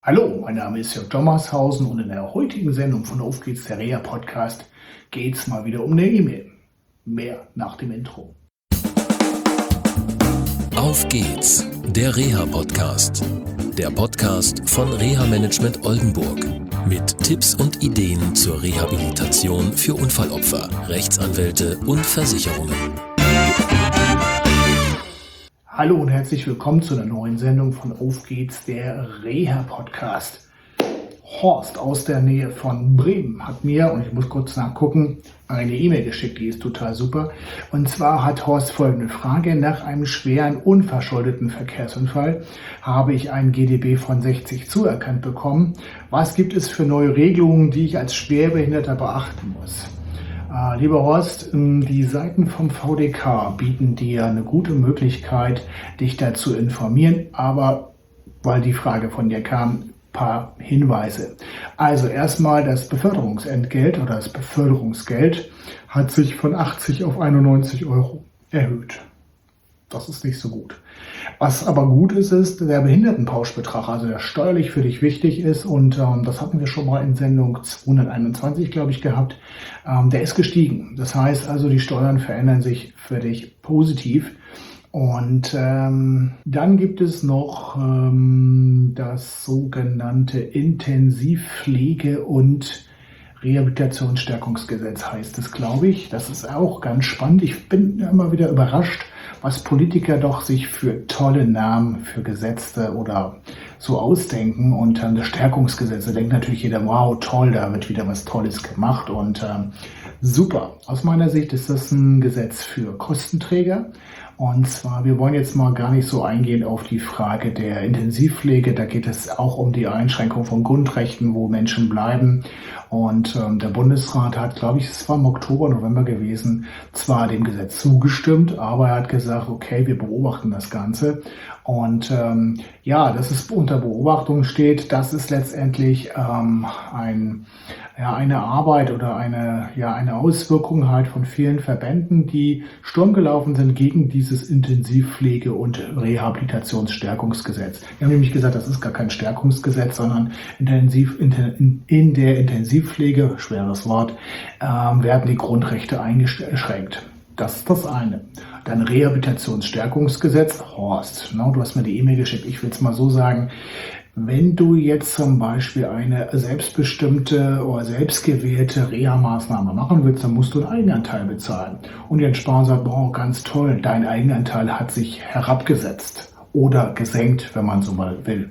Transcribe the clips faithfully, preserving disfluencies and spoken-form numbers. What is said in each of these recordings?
Hallo, mein Name ist Jörg Dommershausen und in der heutigen Sendung von Auf geht's, der Reha-Podcast, geht's mal wieder um eine E-Mail. Mehr nach dem Intro. Auf geht's, der Reha-Podcast. Der Podcast von Reha-Management Oldenburg. Mit Tipps und Ideen zur Rehabilitation für Unfallopfer, Rechtsanwälte und Versicherungen. Hallo und herzlich willkommen zu einer neuen Sendung von Auf geht's, der Reha-Podcast. Horst aus der Nähe von Bremen hat mir, und ich muss kurz nachgucken, eine E-Mail geschickt, die ist total super. Und zwar hat Horst folgende Frage: Nach einem schweren, unverschuldeten Verkehrsunfall habe ich einen G D B von sechzig zuerkannt bekommen. Was gibt es für neue Regelungen, die ich als Schwerbehinderter beachten muss? Uh, lieber Horst, die Seiten vom V D K bieten dir eine gute Möglichkeit, dich dazu zu informieren, aber weil die Frage von dir kam, ein paar Hinweise. Also erstmal das Beförderungsentgelt oder das Beförderungsgeld hat sich von achtzig auf einundneunzig Euro erhöht. Das ist nicht so gut. Was aber gut ist, ist der Behindertenpauschbetrag, also der steuerlich für dich wichtig ist, und ähm, das hatten wir schon mal in Sendung zweihunderteinundzwanzig, glaube ich, gehabt. Ähm, der ist gestiegen. Das heißt also, die Steuern verändern sich für dich positiv. Und ähm, dann gibt es noch ähm, das sogenannte Intensivpflege- und Rehabilitationsstärkungsgesetz heißt es, glaube ich. Das ist auch ganz spannend. Ich bin immer wieder überrascht, was Politiker doch sich für tolle Namen für Gesetze oder so ausdenken. Und dann das Stärkungsgesetz, da denkt natürlich jeder, wow, toll, da wird wieder was Tolles gemacht und ähm, super. Aus meiner Sicht ist das ein Gesetz für Kostenträger. Und zwar, wir wollen jetzt mal gar nicht so eingehen auf die Frage der Intensivpflege. Da geht es auch um die Einschränkung von Grundrechten, wo Menschen bleiben. Und ähm, der Bundesrat hat, glaube ich, es war im Oktober, November gewesen, zwar dem Gesetz zugestimmt, aber er hat gesagt, okay, wir beobachten das Ganze. Und ähm, ja, dass es unter Beobachtung steht, das ist letztendlich ähm, ein, ja, eine Arbeit oder eine, ja, eine Auswirkung halt von vielen Verbänden, die Sturm gelaufen sind gegen dieses Intensivpflege- und Rehabilitationsstärkungsgesetz. Wir haben nämlich gesagt, das ist gar kein Stärkungsgesetz, sondern intensiv, in, in der Intensivpflege, schweres Wort, ähm, werden die Grundrechte eingeschränkt. Das ist das eine. Dann Rehabilitationsstärkungsgesetz. Horst, no, du hast mir die E-Mail geschickt. Ich will es mal so sagen. Wenn du jetzt zum Beispiel eine selbstbestimmte oder selbstgewählte Reha-Maßnahme machen willst, dann musst du einen Eigenanteil bezahlen. Und die Entsparer sagt, boah, ganz toll, dein Eigenanteil hat sich herabgesetzt oder gesenkt, wenn man so mal will.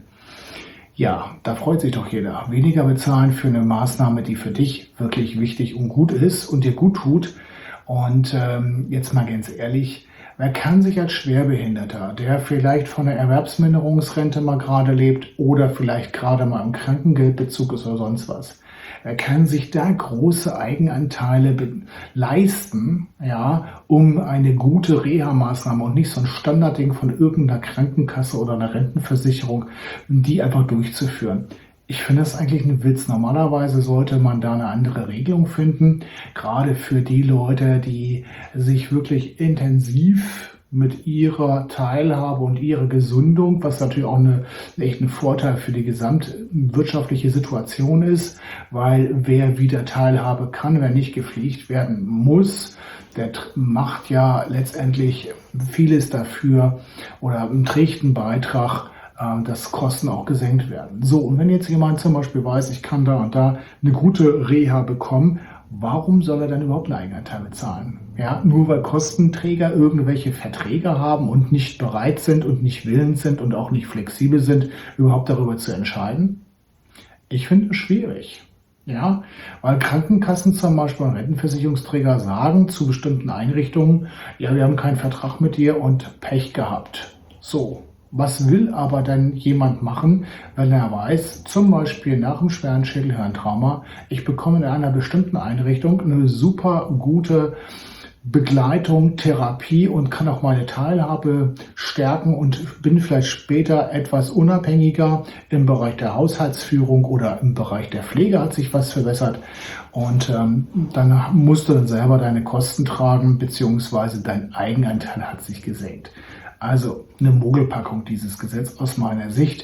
Ja, da freut sich doch jeder. Weniger bezahlen für eine Maßnahme, die für dich wirklich wichtig und gut ist und dir gut tut. Und ähm, jetzt mal ganz ehrlich, wer kann sich als Schwerbehinderter, der vielleicht von der Erwerbsminderungsrente mal gerade lebt oder vielleicht gerade mal im Krankengeldbezug ist oder sonst was, wer kann sich da große Eigenanteile be- leisten, ja, um eine gute Reha-Maßnahme und nicht so ein Standardding von irgendeiner Krankenkasse oder einer Rentenversicherung, die einfach durchzuführen? Ich finde das eigentlich ein Witz. Normalerweise sollte man da eine andere Regelung finden, gerade für die Leute, die sich wirklich intensiv mit ihrer Teilhabe und ihrer Gesundung, was natürlich auch eine, echt ein Vorteil für die gesamtwirtschaftliche Situation ist, weil wer wieder Teilhabe kann, wer nicht gepflegt werden muss, der macht ja letztendlich vieles dafür oder trägt einen Beitrag, dass Kosten auch gesenkt werden. So, und wenn jetzt jemand zum Beispiel weiß, ich kann da und da eine gute Reha bekommen, warum soll er dann überhaupt einen Eigenanteil bezahlen? Ja, nur weil Kostenträger irgendwelche Verträge haben und nicht bereit sind und nicht willens sind und auch nicht flexibel sind, überhaupt darüber zu entscheiden? Ich finde es schwierig. Ja, weil Krankenkassen zum Beispiel und Rentenversicherungsträger sagen zu bestimmten Einrichtungen, ja, wir haben keinen Vertrag mit dir und Pech gehabt. So. Was will aber denn jemand machen, wenn er weiß, zum Beispiel nach einem schweren Schädelhirntrauma, ich bekomme in einer bestimmten Einrichtung eine super gute Begleitung, Therapie und kann auch meine Teilhabe stärken und bin vielleicht später etwas unabhängiger im Bereich der Haushaltsführung oder im Bereich der Pflege hat sich was verbessert und ähm, dann musst du dann selber deine Kosten tragen, beziehungsweise dein Eigenanteil hat sich gesenkt. Also eine Mogelpackung dieses Gesetz aus meiner Sicht.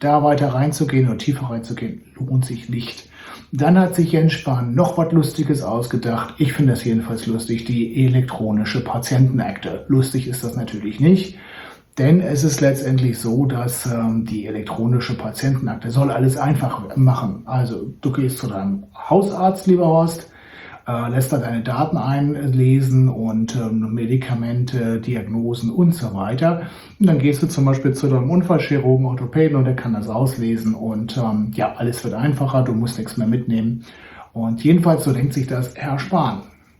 Da weiter reinzugehen oder tiefer reinzugehen, lohnt sich nicht. Dann hat sich Jens Spahn noch was Lustiges ausgedacht. Ich finde das jedenfalls lustig, die elektronische Patientenakte. Lustig ist das natürlich nicht, denn es ist letztendlich so, dass ähm, die elektronische Patientenakte soll alles einfach machen. Also du gehst zu deinem Hausarzt, lieber Horst, äh, lässt da deine Daten einlesen und ähm, Medikamente, Diagnosen und so weiter. Und dann gehst du zum Beispiel zu deinem Unfallchirurgen, Orthopäden und der kann das auslesen und ähm, ja, alles wird einfacher, du musst nichts mehr mitnehmen. Und jedenfalls, so denkt sich das Herr Spahn.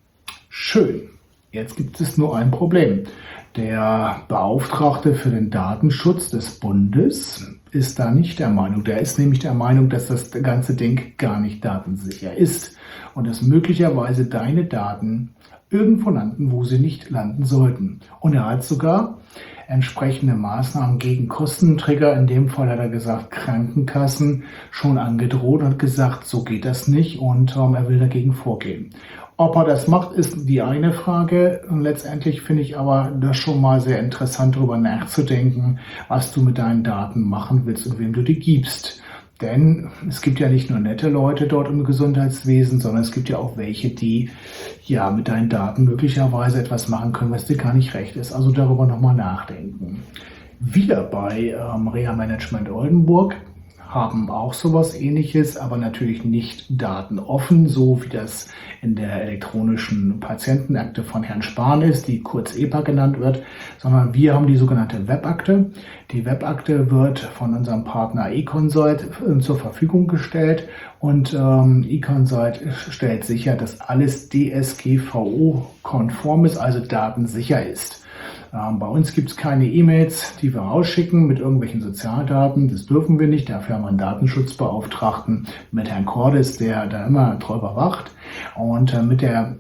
Schön. Jetzt gibt es nur ein Problem. Der Beauftragte für den Datenschutz des Bundes ist da nicht der Meinung. Der ist nämlich der Meinung, dass das ganze Ding gar nicht datensicher ist und dass möglicherweise deine Daten irgendwo landen, wo sie nicht landen sollten. Und er hat sogar entsprechende Maßnahmen gegen Kostenträger, in dem Fall hat er gesagt Krankenkassen, schon angedroht und gesagt, so geht das nicht und ähm, er will dagegen vorgehen. Ob er das macht, ist die eine Frage. Und letztendlich finde ich aber das schon mal sehr interessant, darüber nachzudenken, was du mit deinen Daten machen willst und wem du die gibst. Denn es gibt ja nicht nur nette Leute dort im Gesundheitswesen, sondern es gibt ja auch welche, die ja mit deinen Daten möglicherweise etwas machen können, was dir gar nicht recht ist. Also darüber nochmal nachdenken. Wir bei ähm, Reha Management Oldenburg haben auch sowas Ähnliches, aber natürlich nicht datenoffen, so wie das in der elektronischen Patientenakte von Herrn Spahn ist, die kurz E P A genannt wird, sondern wir haben die sogenannte Webakte. Die Webakte wird von unserem Partner eConsult zur Verfügung gestellt und ähm, eConsult stellt sicher, dass alles D S G V O-konform ist, also datensicher ist. Ähm, bei uns gibt es keine E-Mails, die wir rausschicken mit irgendwelchen Sozialdaten. Das dürfen wir nicht. Dafür haben wir einen Datenschutzbeauftragten mit Herrn Cordes, der da immer drüber wacht. Und äh, mit der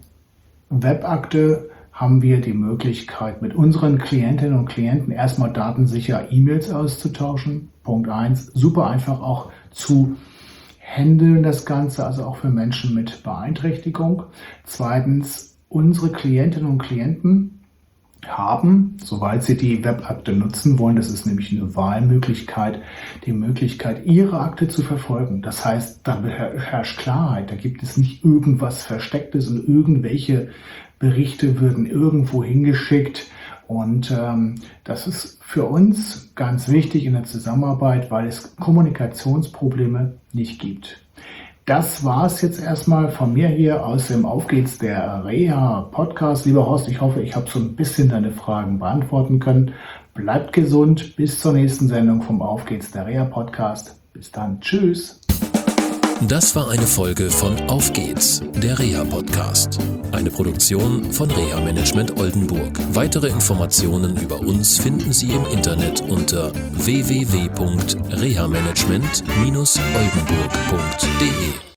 Webakte haben wir die Möglichkeit, mit unseren Klientinnen und Klienten erstmal datensicher E-Mails auszutauschen. Punkt eins. Super einfach auch zu handeln das Ganze, also auch für Menschen mit Beeinträchtigung. Zweitens, unsere Klientinnen und Klienten haben, soweit sie die Webakte nutzen wollen, das ist nämlich eine Wahlmöglichkeit, die Möglichkeit, ihre Akte zu verfolgen. Das heißt, da herrscht Klarheit, da gibt es nicht irgendwas Verstecktes und irgendwelche Berichte würden irgendwo hingeschickt. Und ähm, das ist für uns ganz wichtig in der Zusammenarbeit, weil es Kommunikationsprobleme nicht gibt. Das war es jetzt erstmal von mir hier aus dem Auf geht's der Reha Podcast. Lieber Horst, ich hoffe, ich habe so ein bisschen deine Fragen beantworten können. Bleibt gesund, bis zur nächsten Sendung vom Auf geht's der Reha Podcast. Bis dann, tschüss. Das war eine Folge von Auf geht's, der Reha Podcast. Eine Produktion von Reha Management Oldenburg. Weitere Informationen über uns finden Sie im Internet unter w w w punkt reha management dash oldenburg punkt d e.